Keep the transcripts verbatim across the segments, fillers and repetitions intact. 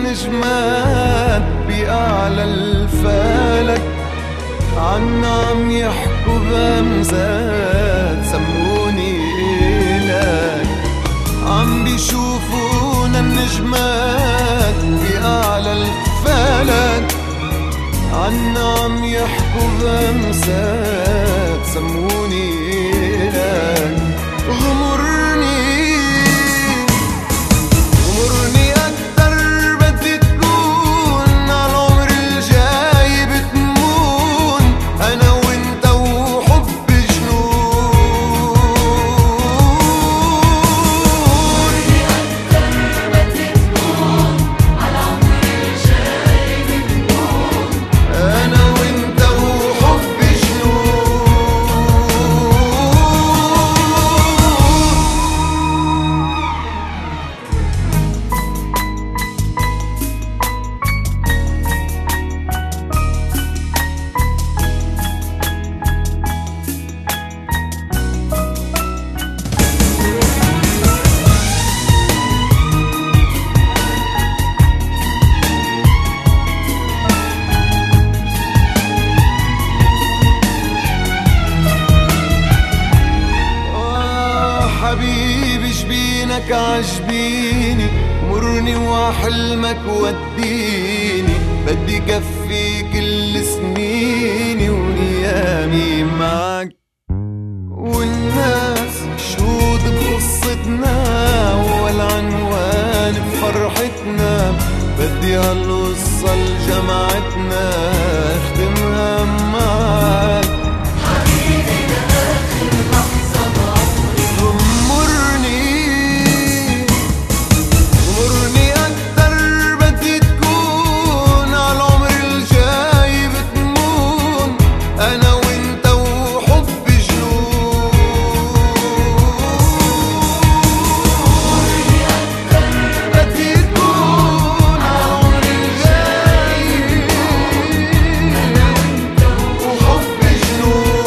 النجمات بأعلى الفلك، عنا عم يحكوا بأمزات سموني إلك. عم بيشوفونا النجمات بأعلى الفلك، عنا عم يحكوا بأمزات سموني إلك. غمرني غمرني أكتر بدي تكون عالعمر الجاي بتمون، أنا وإنت وحب جنون. غمرني أكتر بدي تكون عالعمر الجاي بتمون، أنا وإنت وحب جنون. حبيبي جبينك عجبيني، مرني وحلمك وديني. بدي كفي كل سنيني وايامي معك، والناس شهود بقصتنا والعنوان بفرحتنا. بدي هالقصة لجمعتنا اختمها معك حبيبي لآخر لحظة بعمري. غمرني غمرني أكتر بدي تكون عالعمر الجاي بتمون، أنا وإنت وحب جنون. غمرني أكتر بدي تكون عالعمر الجاي أنا وإنت وحب جنون.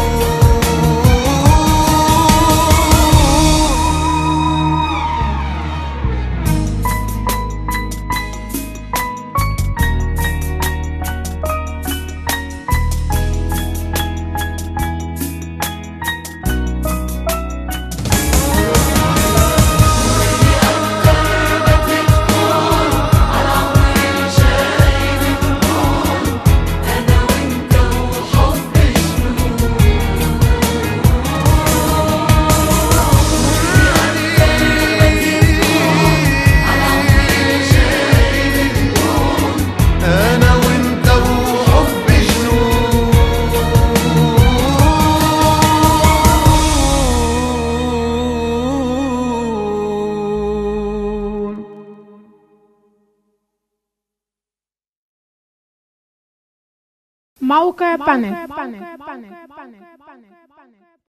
أنا وإنت وحب جنون. موقع بانك.